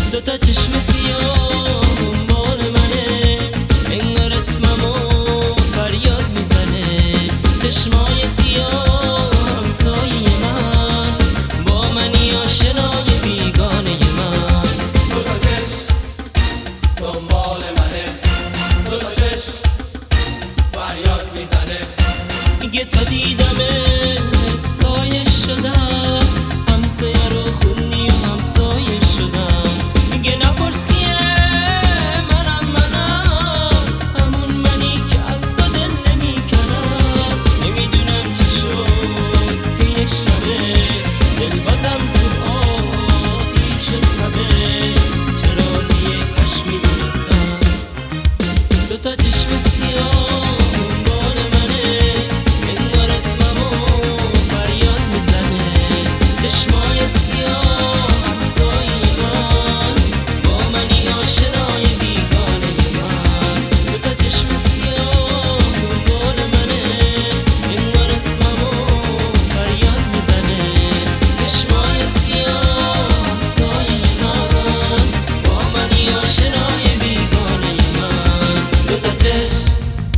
دوتا چشم سیاه دنبال منه، انگار اسممو فریاد میزنه. چشمای سیاه همسایه من، با منی آشنای بیگانه من. دوتا چشم دنبال منه، دوتا چشم فریاد میزنه. میگه تا دیدمت سایه شدم، همسایه رو خوندی و همسایه شدم. میگه نپرس کیه، منم همون منی که از تو دل نمیکنم. نمیدونم چی شد که یه شبه دل بازم تو آتیش تبه. چرا دیگه کاش میدونستم. دوتا چشم سیاه دنبال منه، انگار اسممو فریاد میزنه. چشمای سیاه همسایه من، با منی آشنای بیگانه من. دوتا چشم سیاه دنبال منه، انگار اسممو فریاد میزنه. چشمای سیاه همسایه من، با منی آشنای بیگانه من. دوتا چشم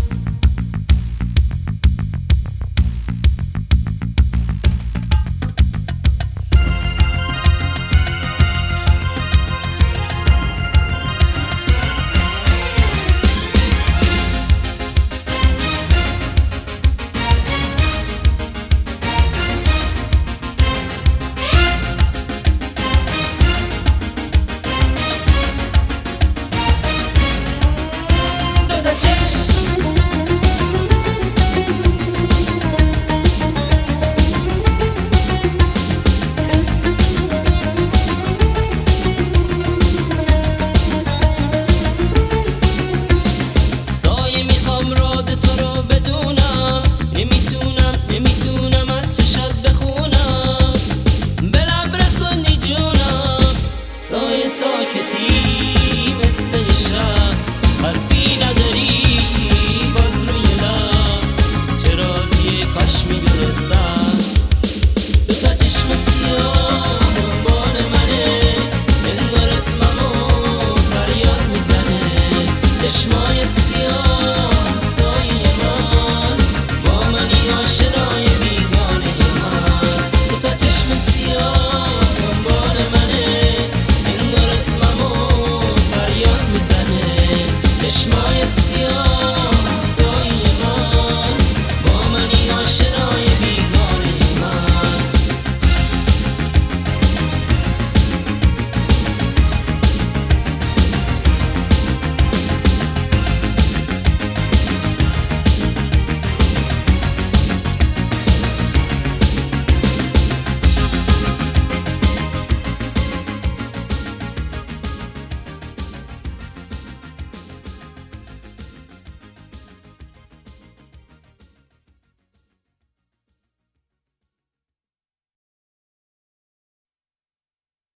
نمیتونم از چشات بخونم، به لب رسوندی جونم. سایه ساکتی مثل